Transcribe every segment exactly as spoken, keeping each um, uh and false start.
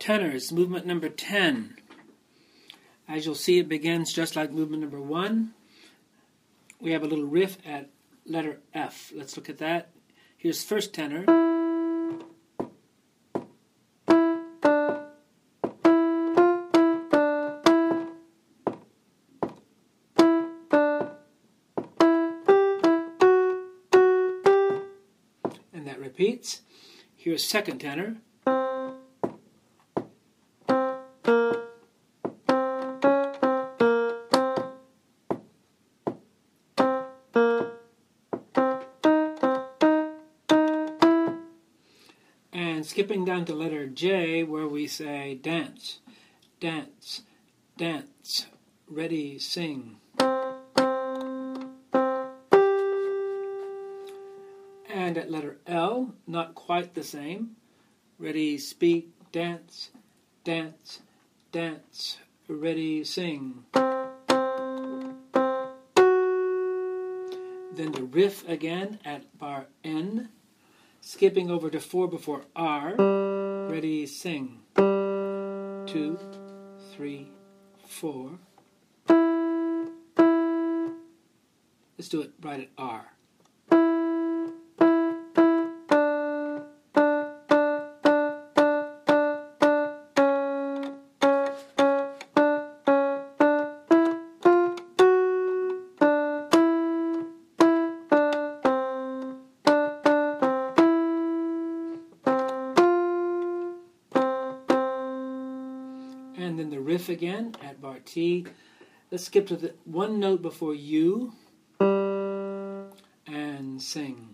Tenors, movement number ten. As you'll see, it begins just like movement number one. We have a little riff at letter F. Let's look at that. Here's first tenor. And that repeats. Here's second tenor. And skipping down to letter J, where we say dance, dance, dance, ready, sing. And at letter L, not quite the same. Ready, speak, dance, dance, dance, ready, sing. Then the riff again at bar N. Skipping over to four before R. Ready, sing. Two, three, four. Let's do it right at R. And then the riff again at bar T. Let's skip to the one note before U and sing.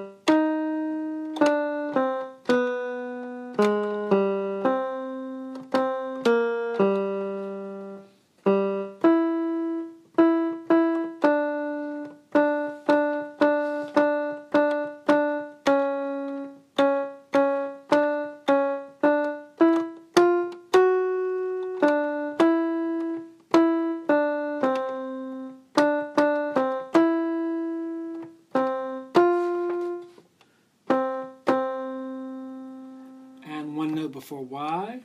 And one note before Y.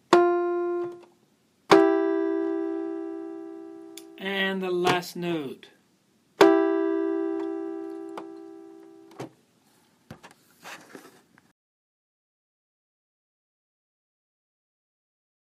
And the last note.